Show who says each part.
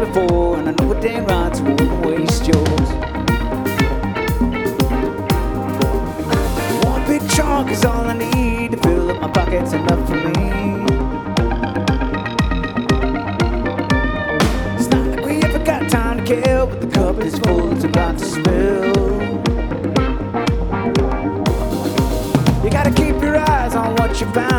Speaker 1: before, and I know it ain't right, so I won't waste yours. One big chunk is all I need to fill up my pockets, enough for me. It's not like we ever got time to kill, but the cup is full, it's about to spill. You gotta keep your eyes on what you found.